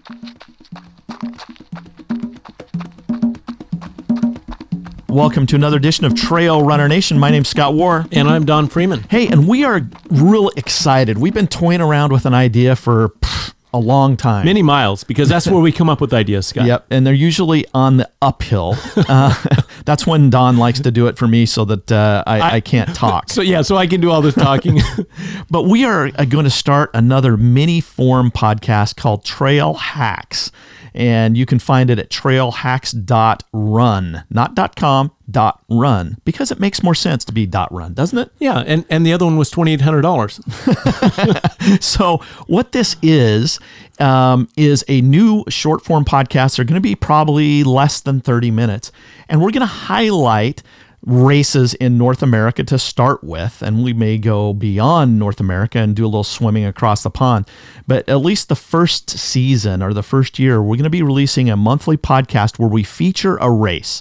Welcome to another edition of Trail Runner Nation. My name's Scott Warr. And I'm Don Freeman. Hey, and we are real excited. We've been toying around with an idea for a long time. Many miles, because that's where we come up with ideas, Scott. Yep, and they're usually on the uphill. That's when Don likes to do it for me so that I can't talk. So I can do all this talking. But we are going to start another mini-form podcast called Trail Hacks. And you can find it at trailhacks.run, not .com, .run, because it makes more sense to be .run, doesn't it? Yeah, and the other one was $2,800. So what this is a new short form podcast. They're going to be probably less than 30 minutes. And we're going to highlight races in North America to start with, and we may go beyond North America and do a little swimming across the pond. But at least the first season or the first year, we're going to be releasing a monthly podcast where we feature a race.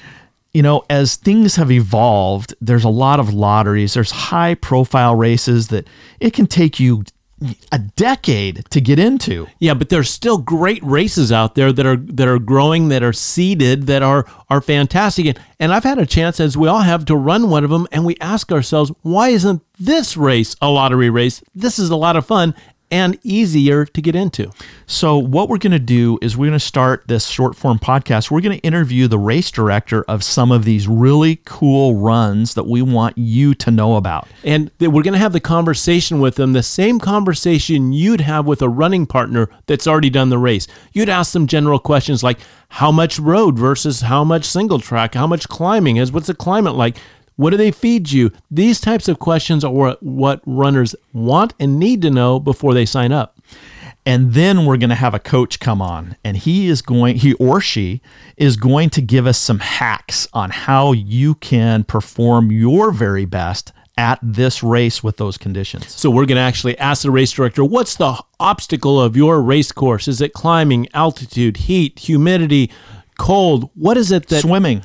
You know, as things have evolved, there's a lot of lotteries. There's high profile races that it can take you a decade to get into. Yeah, but there's still great races out there that are growing, that are seeded, that are fantastic. And I've had a chance, as we all have, to run one of them, and we ask ourselves, why isn't this race a lottery race? This is a lot of fun and easier to get into. So what we're going to do is we're going to start this short form podcast. We're going to interview the race director of some of these really cool runs that we want you to know about. And we're going to have the conversation with them, the same conversation you'd have with a running partner that's already done the race. You'd ask them general questions like how much road versus how much single track, how much climbing is, what's the climate like? What do they feed you? These types of questions are what runners want and need to know before they sign up. And then we're going to have a coach come on, and he or she is going to give us some hacks on how you can perform your very best at this race with those conditions. So we're going to actually ask the race director, what's the obstacle of your race course? Is it climbing, altitude, heat, humidity, cold? What is it that... Swimming.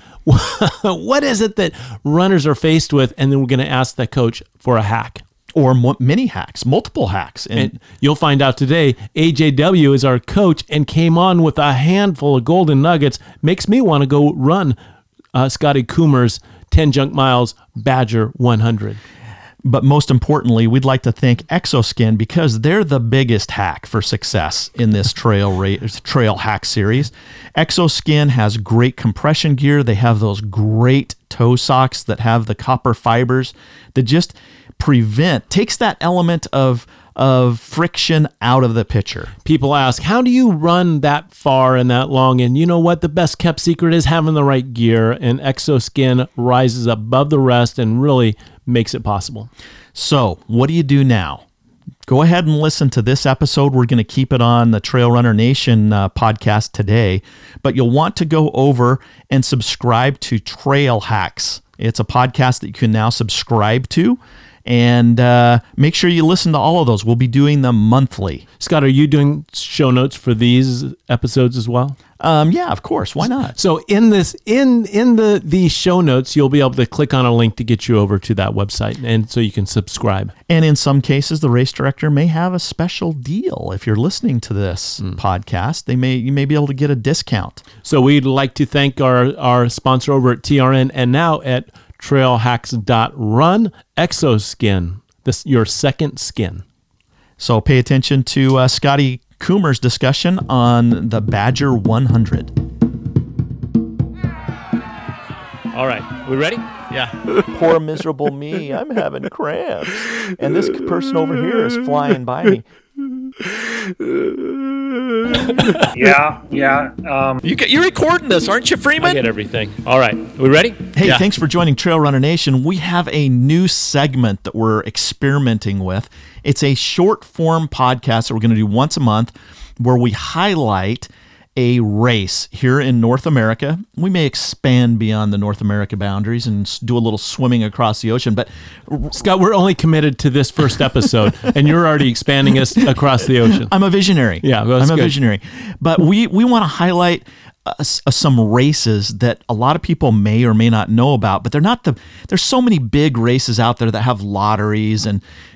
What is it that runners are faced with? And then we're going to ask the coach for a hack. Or many hacks, multiple hacks. And you'll find out today, AJW is our coach and came on with a handful of golden nuggets. Makes me want to go run Scotty Coomer's 10 Junk Miles Badger 100. But most importantly, we'd like to thank Exoskin because they're the biggest hack for success in this trail hack series. Exoskin has great compression gear. They have those great toe socks that have the copper fibers that just takes that element of friction out of the picture. People ask, how do you run that far and that long? And you know what? The best kept secret is having the right gear, and Exoskin rises above the rest and really makes it possible. So what do you do now? Go ahead and listen to this episode. We're going to keep it on the Trail Runner Nation podcast today, but you'll want to go over and subscribe to Trail Hacks. It's a podcast that you can now subscribe to. And make sure you listen to all of those. We'll be doing them monthly. Scott, are you doing show notes for these episodes as well? Yeah, of course. Why not? So in the show notes, you'll be able to click on a link to get you over to that website, and so you can subscribe. And in some cases, the race director may have a special deal. If you're listening to this podcast, you may be able to get a discount. So we'd like to thank our sponsor over at TRN and now at trailhacks.run, Exoskin, your second skin. So pay attention to Scotty Coomer's discussion on the Badger 100. All right, we ready? Yeah. Poor miserable me, I'm having cramps. And this person over here is flying by me. Yeah. You're recording this, aren't you, Freeman? I get everything. All right, we ready? Hey, Thanks for joining Trail Runner Nation. We have a new segment that we're experimenting with. It's a short form podcast that we're going to do once a month where we highlight a race here in North America. We may expand beyond the North America boundaries and do a little swimming across the ocean. But Scott, we're only committed to this first episode, and you're already expanding us across the ocean. I'm a visionary. Yeah, I'm a visionary. But we want to highlight some races that a lot of people may or may not know about, but they're not there's so many big races out there that have lotteries and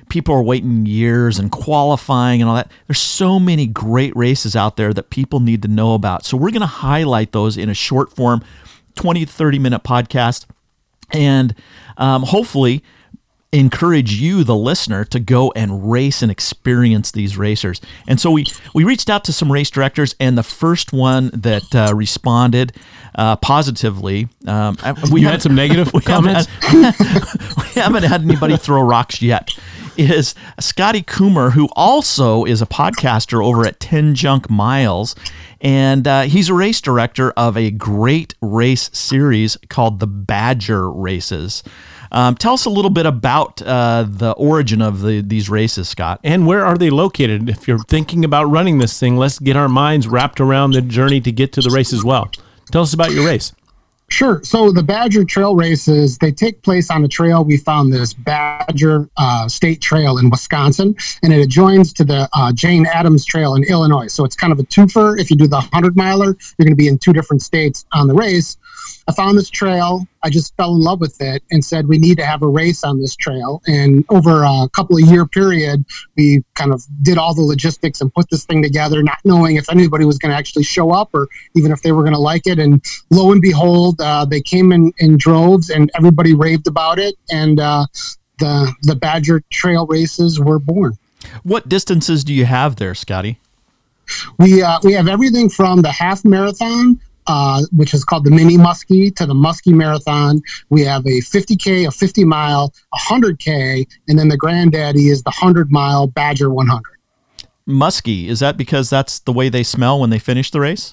people are waiting years and qualifying and all that. There's so many great races out there that people need to know about. So we're going to highlight those in a short form, 20 to 30 minute podcast, and hopefully encourage you, the listener, to go and race and experience these racers. And so we reached out to some race directors, and the first one that responded positively. We had some negative comments. We haven't had anybody throw rocks yet. Is Scotty Coomer, who also is a podcaster over at 10 Junk Miles, and he's a race director of a great race series called the Badger Races. Tell us a little bit about the origin of these races, Scott. And where are they located? If you're thinking about running this thing, let's get our minds wrapped around the journey to get to the race as well. Tell us about your race. Sure. So the Badger Trail races, they take place on a trail. We found this Badger State Trail in Wisconsin, and it adjoins to the Jane Addams Trail in Illinois. So it's kind of a twofer. If you do the 100-miler, you're going to be in two different states on the race. I found this trail. I just fell in love with it and said, we need to have a race on this trail. And over a couple of year period, we kind of did all the logistics and put this thing together, not knowing if anybody was going to actually show up or even if they were going to like it. And lo and behold, they came in droves and everybody raved about it. And the Badger Trail races were born. What distances do you have there, Scotty? We have everything from the half marathon, which is called the Mini Muskie, to the Muskie Marathon. We have a 50K, a 50-mile, a 100K, and then the granddaddy is the 100-mile Badger 100. Muskie, is that because that's the way they smell when they finish the race?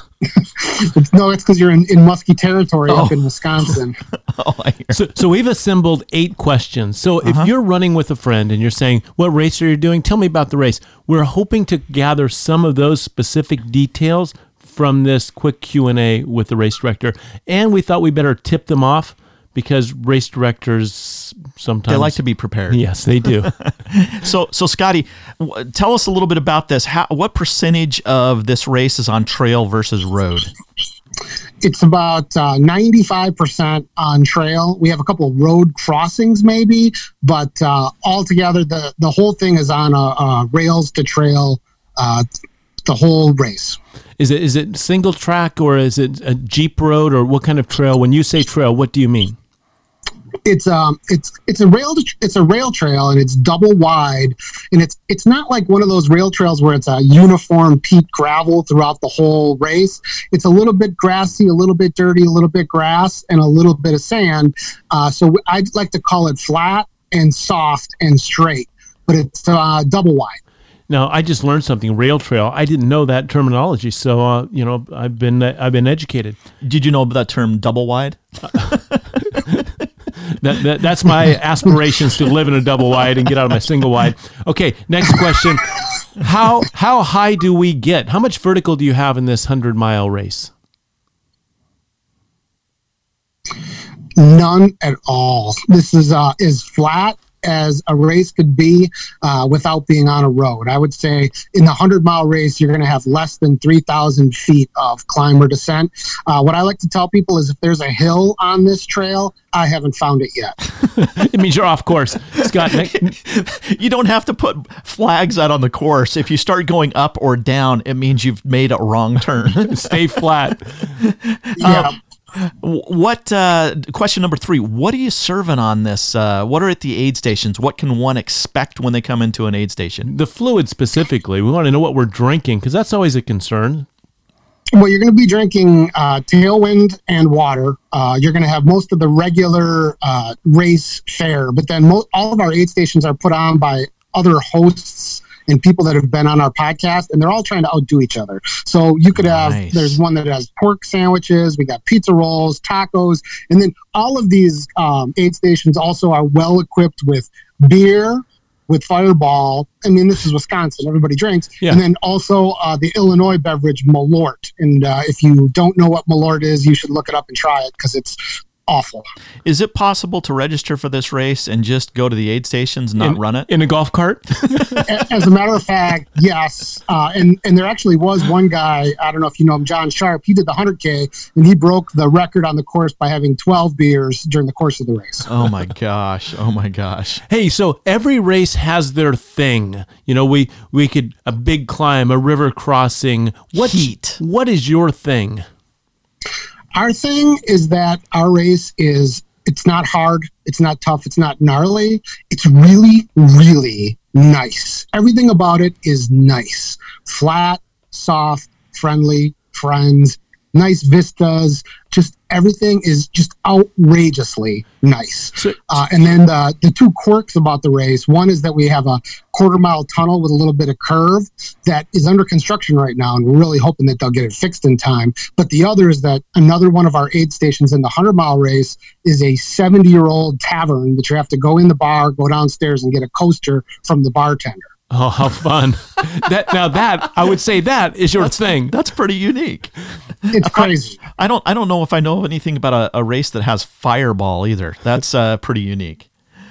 No, it's because you're in muskie territory up in Wisconsin. I hear. So we've assembled 8 questions. So if you're running with a friend and you're saying, what race are you doing? Tell me about the race. We're hoping to gather some of those specific details from this quick Q&A with the race director. And we thought we better tip them off because race directors sometimes... They like to be prepared. Yes, they do. So Scotty, tell us a little bit about this. What percentage of this race is on trail versus road? It's about 95% on trail. We have a couple of road crossings maybe, but altogether the whole thing is on a rails to trail the whole race. Is it single track or is it a Jeep road or what kind of trail? When you say trail, what do you mean? It's a rail trail and it's double wide, and it's not like one of those rail trails where it's a uniform peat gravel throughout the whole race. It's a little bit grassy, a little bit dirty, a little bit grass, and a little bit of sand. So I'd like to call it flat and soft and straight, but it's double wide. Now, I just learned something, rail trail. I didn't know that terminology, so I've been educated. Did you know that term double wide? That's my aspirations, to live in a double wide and get out of my single wide. Okay, next question. How high do we get? How much vertical do you have in this 100-mile race? None at all. This is as flat as a race could be without being on a road. I would say in the 100-mile race, you're going to have less than 3,000 feet of climb or descent. What I like to tell people is if there's a hill on this trail, I haven't found it yet. It means you're off course. Scott, you don't have to put flags out on the course. If you start going up or down, it means you've made a wrong turn. Stay flat. Yeah. What question number 3? What are you serving on this? What are at the aid stations? What can one expect when they come into an aid station? The fluid specifically. We want to know what we're drinking because that's always a concern. Well, you're going to be drinking Tailwind and water. You're going to have most of the regular race fare, but then all of our aid stations are put on by other hosts and people that have been on our podcast, and they're all trying to outdo each other. So you could have, there's one that has pork sandwiches, we got pizza rolls, tacos, and then all of these aid stations also are well equipped with beer, with Fireball. I mean, this is Wisconsin, everybody drinks. Yeah. And then also the Illinois beverage, Malort. And if you don't know what Malort is, you should look it up and try it because it's awful. Is it possible to register for this race and just go to the aid stations and not run it? In a golf cart? As a matter of fact, yes. And there actually was one guy, I don't know if you know him, John Sharp. He did the 100K, and he broke the record on the course by having 12 beers during the course of the race. Oh my gosh. Oh my gosh. Hey, so every race has their thing. You know, we could, a big climb, a river crossing. Heat. What is your thing? Our thing is that our race it's not hard, it's not tough, it's not gnarly. It's really, really nice. Everything about it is nice. Flat, soft, friendly, friends, nice vistas. Just everything is just outrageously nice. And then the two quirks about the race, one is that we have a quarter-mile tunnel with a little bit of curve that is under construction right now, and we're really hoping that they'll get it fixed in time. But the other is that another one of our aid stations in the 100-mile race is a 70-year-old tavern that you have to go in the bar, go downstairs, and get a coaster from the bartender. Oh, how fun. That I would say that is your thing. That's pretty unique. It's crazy. I don't know if I know anything about a race that has Fireball either. That's pretty unique.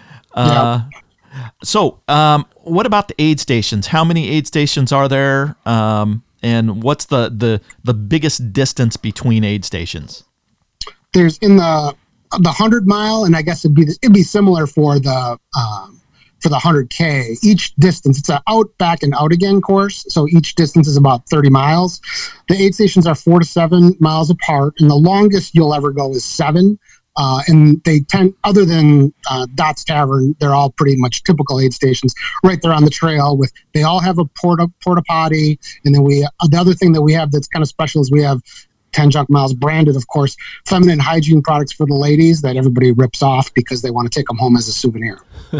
So what about the aid stations? How many aid stations are there? And what's the biggest distance between aid stations? There's in the 100-mile, and I guess it'd be similar for the 100K. Each distance, it's an out, back, and out again course. So each distance is about 30 miles. The aid stations are 4 to 7 miles apart, and the longest you'll ever go is 7. And they tend, other than Dot's Tavern, they're all pretty much typical aid stations right there on the trail. They all have a porta potty, and then the other thing that we have that's kind of special is we have 10 Junk Miles branded, of course, feminine hygiene products for the ladies that everybody rips off because they want to take them home as a souvenir.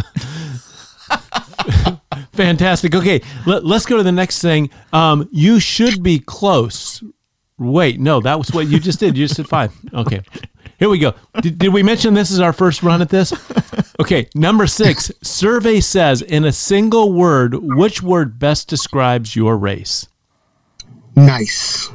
Fantastic. Okay, let's go to the next thing. You should be close. Wait, no, that was what you just did. You just did 5. Okay, here we go. Did we mention this is our first run at this? Okay, number 6. Survey says, in a single word, which word best describes your race? Nice.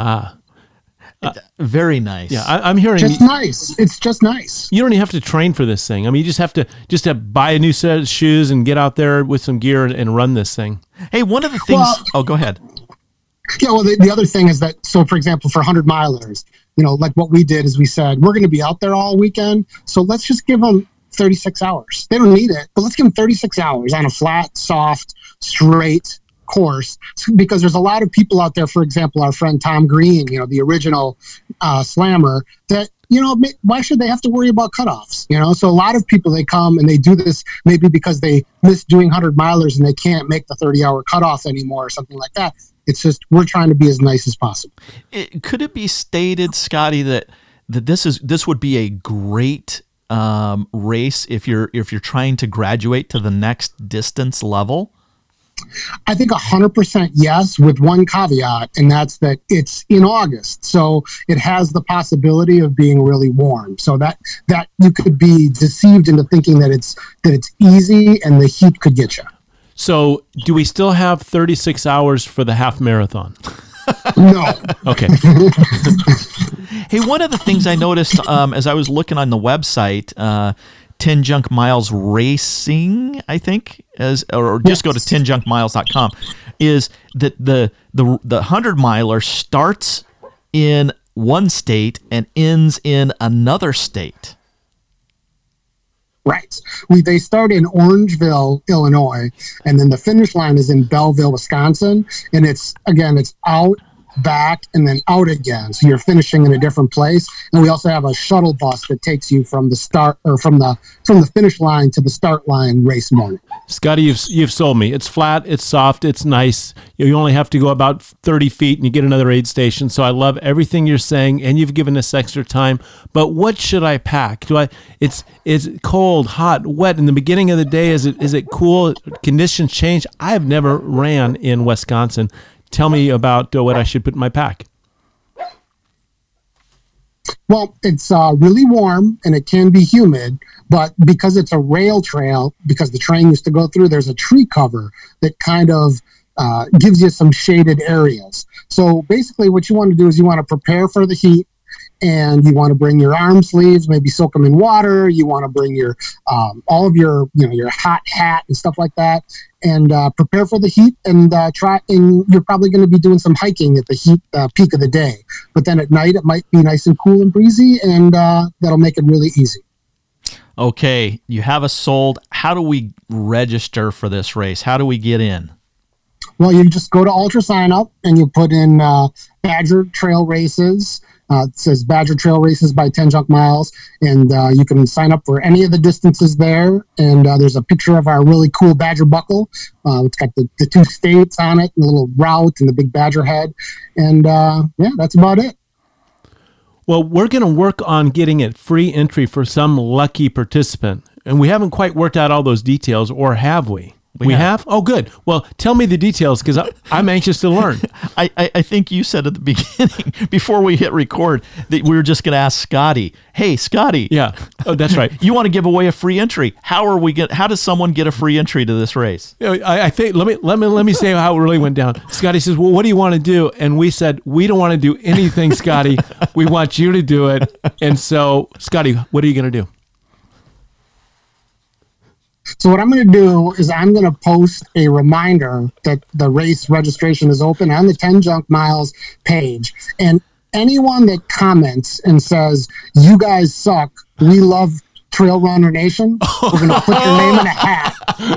Very nice. Yeah, I'm hearing. Just nice. It's just nice. You don't even have to train for this thing. I mean, you just have to buy a new set of shoes and get out there with some gear and run this thing. Hey, one of the things. Go ahead. Yeah, well, the other thing is that, so for example, for 100 milers, like what we did is we said, we're going to be out there all weekend. So let's just give them 36 hours. They don't need it, but let's give them 36 hours on a flat, soft, straight course, because there's a lot of people out there, for example, our friend Tom Green, the original slammer, that, why should they have to worry about cutoffs? So a lot of people, they come and they do this maybe because they miss doing 100 milers and they can't make the 30-hour cutoff anymore or something like that. It's just, we're trying to be as nice as possible. Could it be stated, Scotty, that this would be a great race if you're trying to graduate to the next distance level? I think 100% yes, with one caveat, and that's that it's in August, so it has the possibility of being really warm. So that you could be deceived into thinking that it's easy and the heat could get you. So, do we still have 36 hours for the half marathon? No. Okay. Hey, one of the things I noticed as I was looking on the website, 10 Junk Miles Racing, I think, or just go to 10junkmiles.com, is that the 100 miler starts in one state and ends in another state. Right. They start in Orangeville, Illinois, and then the finish line is in Belleville, Wisconsin, and it's out, back, and then out again. So you're finishing in a different place. And we also have a shuttle bus that takes you from the start, or from the finish line to the start line race morning. Scotty, you've sold me. It's flat, it's soft, it's nice. You only have to go about 30 feet and you get another aid station. So I love everything you're saying, and you've given us extra time. But what should I pack? It's cold, hot, wet. In the beginning of the day, is it cool? Conditions change. I have never ran in Wisconsin. Tell me about what I should put in my pack. Well, it's really warm and it can be humid, but because it's a rail trail, because the train used to go through, there's a tree cover that kind of gives you some shaded areas. So basically what you want to do is you want to prepare for the heat, and you want to bring your arm sleeves, maybe soak them in water. You want to bring your all of your your hot hat and stuff like that, and prepare for the heat. And and you're probably going to be doing some hiking at the heat peak of the day. But then at night it might be nice and cool and breezy, and that'll make it really easy. Okay, you have us sold. How do we register for this race? How do we get in? Well, you just go to Ultra Sign Up and you put in Badger Trail Races. It says Badger Trail Races by 10 Junk Miles, and you can sign up for any of the distances there. And there's a picture of our really cool Badger buckle. It's got the two states on it, and the little route, and the big Badger head. And that's about it. Well, we're going to work on getting it free entry for some lucky participant. And we haven't quite worked out all those details, or have we? We have? Oh, good. Well, tell me the details, because I'm anxious to learn. I think you said at the beginning, before we hit record, that we were just going to ask Scotty, hey, Scotty. Yeah. Oh, that's right. You want to give away a free entry. How does someone get a free entry to this race? I think, let me say how it really went down. Scotty says, well, what do you want to do? And we said, we don't want to do anything, Scotty. We want you to do it. And so, Scotty, what are you going to do? So what I'm going to do is I'm going to post a reminder that the race registration is open on the 10 Junk Miles page. And anyone that comments and says, you guys suck, we love Trail Runner Nation, we're going to put your name in a hat.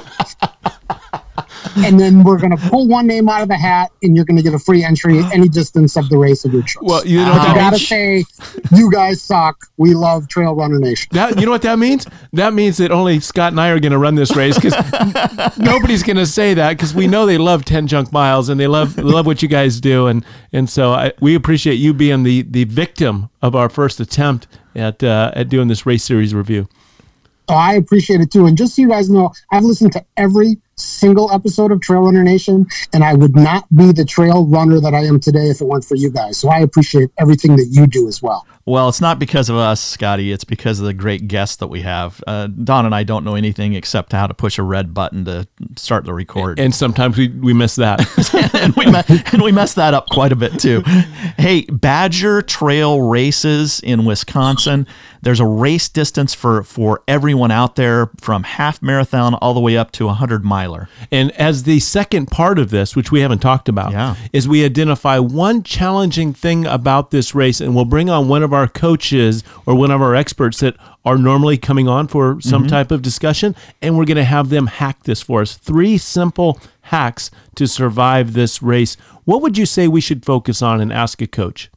And then we're going to pull one name out of the hat, and you're going to get a free entry at any distance of the race of your choice. Well, you know what that means? Say, you guys suck. We love Trail Runner Nation. You know what that means? That means that only Scott and I are going to run this race, because nobody's going to say that, because we know they love 10 Junk Miles and they love what you guys do. And so we appreciate you being the victim of our first attempt at doing this race series review. Oh, I appreciate it too. And just so you guys know, I've listened to every single episode of Trail Runner Nation, and I would not be the trail runner that I am today if it weren't for you guys. So I appreciate everything that you do as well. Well, it's not because of us, Scotty. It's because of the great guests that we have. Don and I don't know anything except how to push a red button to start the record. And sometimes we miss that. and we mess that up quite a bit too. Hey, Badger Trail Races in Wisconsin. There's a race distance for everyone out there, from half marathon all the way up to 100-miler. And as the second part of this, which we haven't talked about, is we identify one challenging thing about this race, and we'll bring on one of our coaches or one of our experts that are normally coming on for some type of discussion, and we're going to have them hack this for us. 3 simple hacks to survive this race. What would you say we should focus on and ask a coach?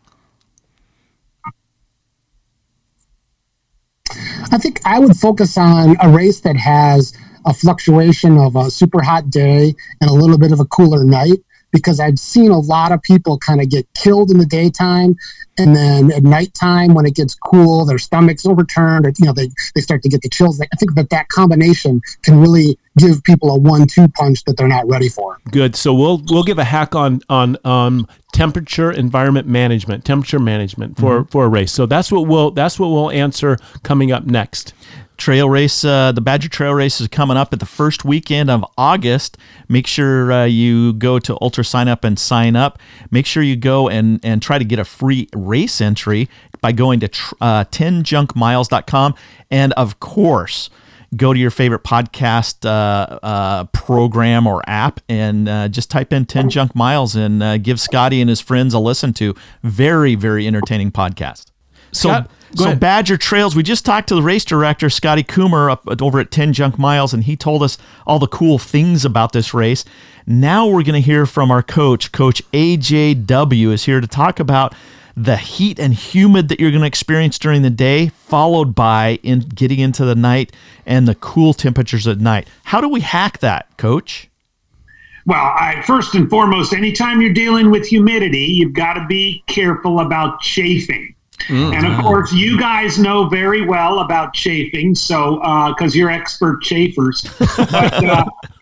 I think I would focus on a race that has a fluctuation of a super hot day and a little bit of a cooler night, because I've seen a lot of people kind of get killed in the daytime, and then at nighttime when it gets cool, their stomachs overturned, or they start to get the chills. I think that combination can really give people a 1-2 punch that they're not ready for. Good. So we'll give a hack on temperature management for a race. So that's what we'll answer coming up next. Trail race, the Badger Trail Race is coming up at the first weekend of August. Make sure you go to Ultra Sign Up and sign up. Make sure you go and try to get a free race entry by going to 10junkmiles.com. And of course, go to your favorite podcast program or app and just type in 10 Junk Miles and give Scotty and his friends a listen to. Very, very entertaining podcast. So Badger Trails, we just talked to the race director, Scotty Coomer, over at 10 Junk Miles, and he told us all the cool things about this race. Now we're going to hear from our coach. Coach AJW is here to talk about the heat and humid that you're going to experience during the day, followed by getting into the night and the cool temperatures at night. How do we hack that, Coach? Well, first and foremost, anytime you're dealing with humidity, you've got to be careful about chafing. And of course, you guys know very well about chafing, so because you're expert chafers. But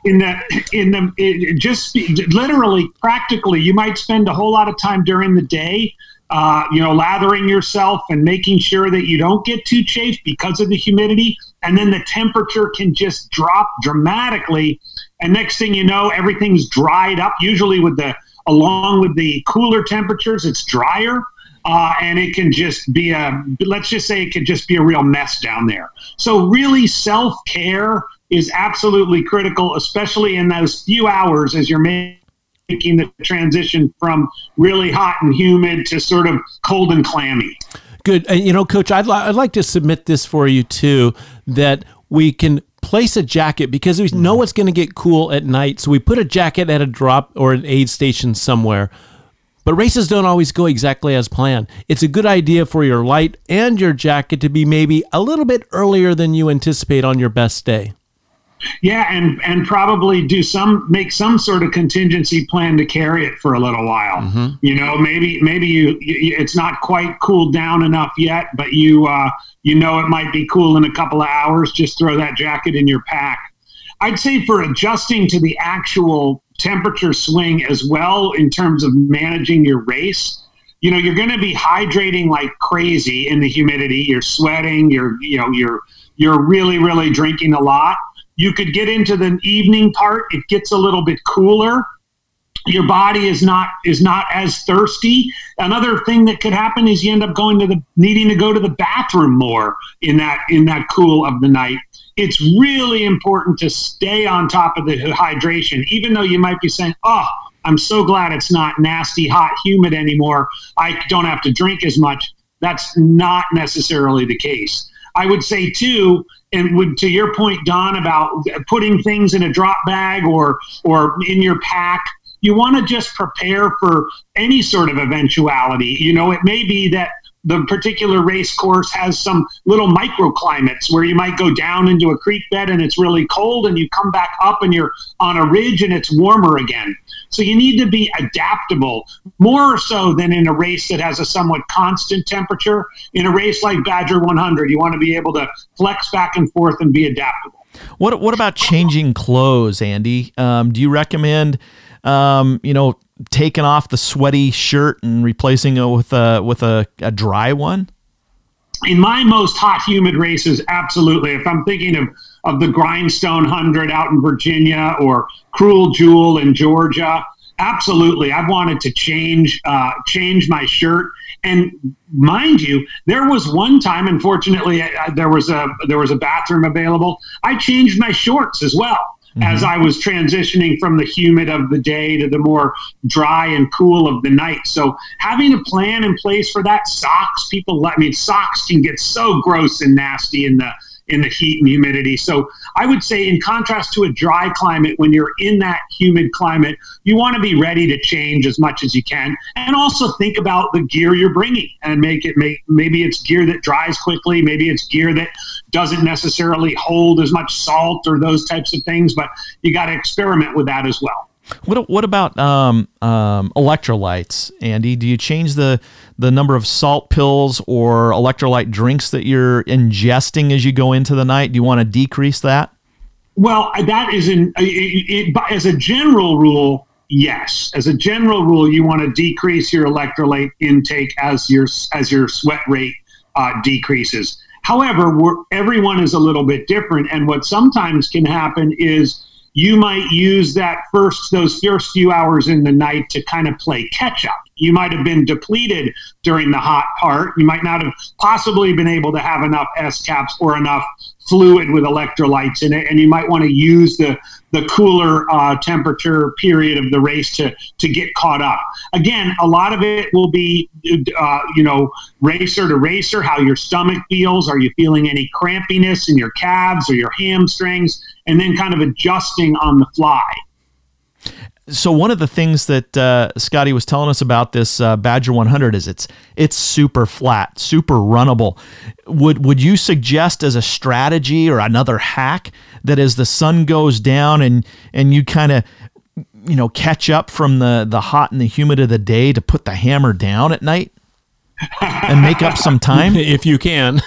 just literally, practically, you might spend a whole lot of time during the day, lathering yourself and making sure that you don't get too chafed because of the humidity, and then the temperature can just drop dramatically. And next thing you know, everything's dried up. Usually, along with the cooler temperatures, it's drier. and it can just be let's just say it could just be a real mess down there. So really self-care is absolutely critical, especially in those few hours as you're making the transition from really hot and humid to sort of cold and clammy. Good. Coach, I'd like to submit this for you too, that we can place a jacket because we know it's going to get cool at night. So we put a jacket at a drop or an aid station somewhere. But races don't always go exactly as planned. It's a good idea for your light and your jacket to be maybe a little bit earlier than you anticipate on your best day. Yeah, and probably make some sort of contingency plan to carry it for a little while. Mm-hmm. Maybe you it's not quite cooled down enough yet, but it might be cool in a couple of hours. Just throw that jacket in your pack. I'd say for adjusting to the actual temperature swing as well in terms of managing your race, you're going to be hydrating like crazy in the humidity. You're sweating. You're really, really drinking a lot. You could get into the evening part. It gets a little bit cooler. Your body is not as thirsty. Another thing that could happen is you end up needing to go to the bathroom more in that cool of the night. It's really important to stay on top of the hydration, even though you might be saying, "Oh, I'm so glad it's not nasty, hot, humid anymore. I don't have to drink as much." That's not necessarily the case. I would say too, to your point, Don, about putting things in a drop bag or in your pack, you want to just prepare for any sort of eventuality. It may be that the particular race course has some little microclimates where you might go down into a creek bed and it's really cold, and you come back up and you're on a ridge and it's warmer again. So you need to be adaptable, more so than in a race that has a somewhat constant temperature. In a race like Badger 100, you want to be able to flex back and forth and be adaptable. What about changing clothes, Andy? Do you recommend, taking off the sweaty shirt and replacing it with a dry one? In my most hot, humid races, absolutely. If I'm thinking of the Grindstone 100 out in Virginia or Cruel Jewel in Georgia, absolutely. I've wanted to change my shirt. And mind you, there was one time, unfortunately, there was a bathroom available. I changed my shorts as well. As I was transitioning from the humid of the day to the more dry and cool of the night. So having a plan in place for that. Socks can get so gross and nasty in the heat and humidity. So I would say, in contrast to a dry climate, when you're in that humid climate, you want to be ready to change as much as you can. And also think about the gear you're bringing and maybe it's gear that dries quickly. Maybe it's gear that doesn't necessarily hold as much salt or those types of things, but you got to experiment with that as well. What about electrolytes, Andy? Do you change the number of salt pills or electrolyte drinks that you're ingesting as you go into the night? Do you want to decrease that? Well, that is as a general rule, yes. As a general rule, you want to decrease your electrolyte intake as your sweat rate decreases. However, everyone is a little bit different, and what sometimes can happen is you might use those first few hours in the night to kind of play catch up. You might have been depleted during the hot part. You might not have possibly been able to have enough S-caps or enough fluid with electrolytes in it, and you might want to use the cooler temperature period of the race to get caught up. Again, a lot of it will be, racer to racer, how your stomach feels. Are you feeling any crampiness in your calves or your hamstrings? And then kind of adjusting on the fly. So one of the things that Scotty was telling us about this Badger 100 is it's super flat, super runnable. Would you suggest as a strategy or another hack that as the sun goes down and you kind of catch up from the hot and the humid of the day to put the hammer down at night and make up some time? If you can.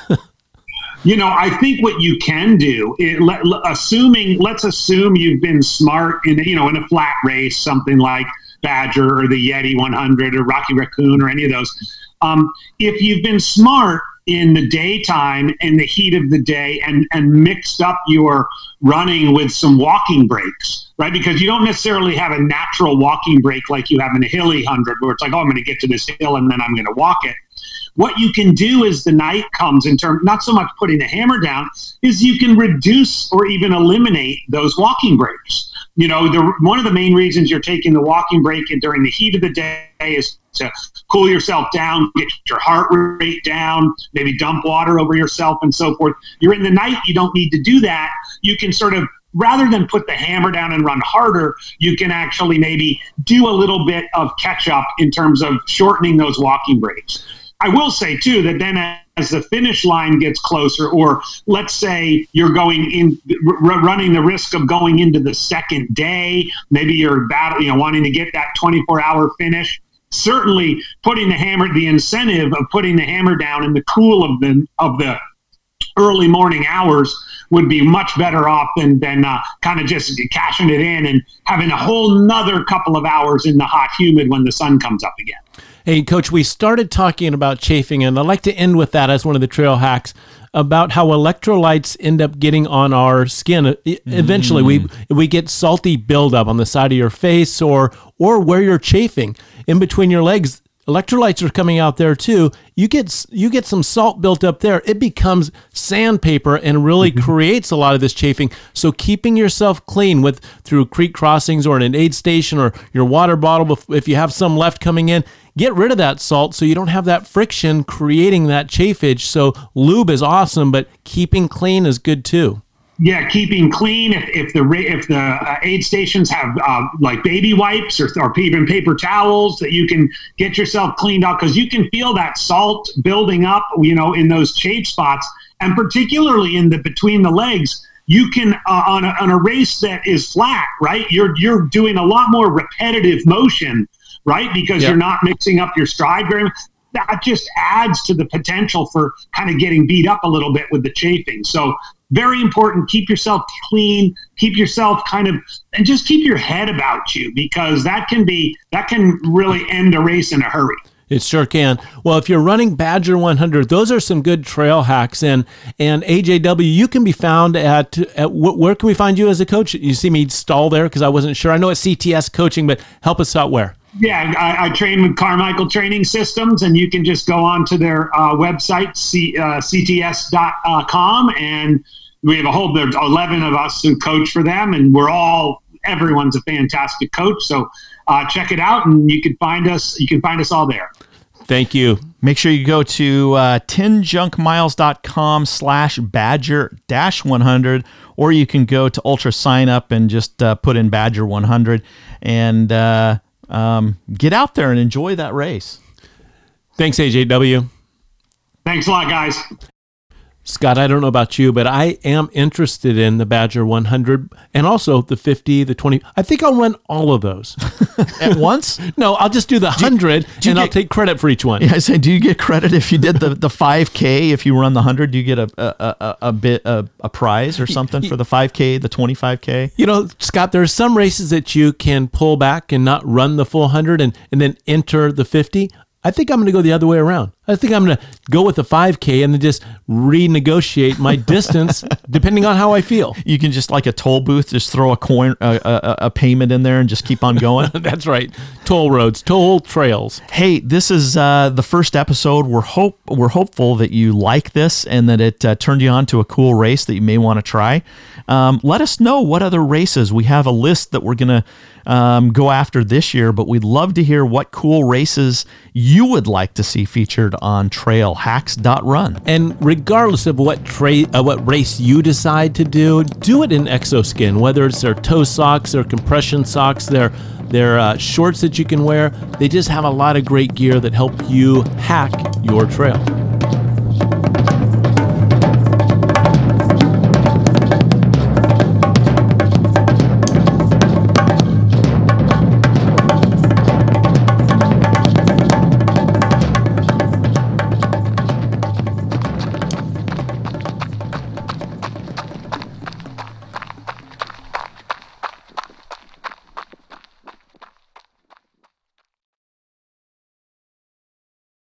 I think what you can do, let's assume you've been smart in a flat race, something like Badger or the Yeti 100 or Rocky Raccoon or any of those. If you've been smart in the daytime and the heat of the day and mixed up your running with some walking breaks, right? Because you don't necessarily have a natural walking break like you have in a hilly 100 where it's like, oh, I'm going to get to this hill and then I'm going to walk it. what you can do as the night comes, in terms, not so much putting the hammer down, is you can reduce or even eliminate those walking breaks. One of the main reasons you're taking the walking break during the heat of the day is to cool yourself down, get your heart rate down, maybe dump water over yourself and so forth. You're in the night, you don't need to do that. You can sort of, rather than put the hammer down and run harder, you can actually maybe do a little bit of catch up in terms of shortening those walking breaks. I will say, too, that then as the finish line gets closer, or let's say you're running the risk of going into the second day, maybe you're wanting to get that 24-hour finish, certainly the incentive of putting the hammer down in the cool of the early morning hours would be much better off than kind of just cashing it in and having a whole nother couple of hours in the hot, humid when the sun comes up again. Hey, Coach, we started talking about chafing, and I'd like to end with that as one of the trail hacks about how electrolytes end up getting on our skin. Eventually, we get salty buildup on the side of your face or where you're chafing in between your legs. Electrolytes are coming out there too. You get some salt built up there. It becomes sandpaper and really creates a lot of this chafing. So keeping yourself clean through creek crossings or in an aid station or your water bottle, if you have some left coming in, get rid of that salt so you don't have that friction creating that chafage. So lube is awesome, but keeping clean is good too. Yeah, keeping clean. If the aid stations have like baby wipes or even paper towels that you can get yourself cleaned up, because you can feel that salt building up, in those chafe spots, and particularly in the between the legs. You can on a race that is flat, right? You're doing a lot more repetitive motion, right? Because you're not mixing up your stride very much. That just adds to the potential for kind of getting beat up a little bit with the chafing. So very important. Keep yourself clean, keep yourself and just keep your head about you, because that can really end a race in a hurry. It sure can. Well, if you're running Badger 100, those are some good trail hacks. And AJW, you can be found at where can we find you as a coach? You see me stall there because I wasn't sure. I know it's CTS coaching, but help us out where? Yeah, I train with Carmichael Training Systems, and you can just go on to their website, cts.com, and we have there's 11 of us who coach for them, and everyone's a fantastic coach. So check it out, and you can find us all there. Thank you. Make sure you go to 10junkmiles.com/Badger-100, or you can go to Ultra Sign Up and just put in Badger 100 and get out there and enjoy that race. Thanks, AJW. Thanks a lot, guys. Scott, I don't know about you, but I am interested in the Badger 100 and also the 50, the 20. I think I'll run all of those. At once? No, I'll just do the 100 I'll take credit for each one. Yeah, I say, do you get credit if you did the 5K? If you run the 100, do you get a prize or something for the 5K, the 25K? Scott, there are some races that you can pull back and not run the full 100 and then enter the 50. I think I'm going to go the other way around. I think I'm going to go with the 5K and then just renegotiate my distance depending on how I feel. You can just, like a toll booth, just throw a coin, a payment in there and just keep on going. That's right. Toll roads, toll trails. Hey, this is the first episode. We're hopeful that you like this and that it turned you on to a cool race that you may want to try. Let us know what other races. We have a list that we're going to go after this year, but we'd love to hear what cool races you would like to see featured on trailhacks.run. And regardless of what race you decide to do it in Exoskin, whether it's their toe socks, their compression socks, their shorts that you can wear. They just have a lot of great gear that help you hack your trail.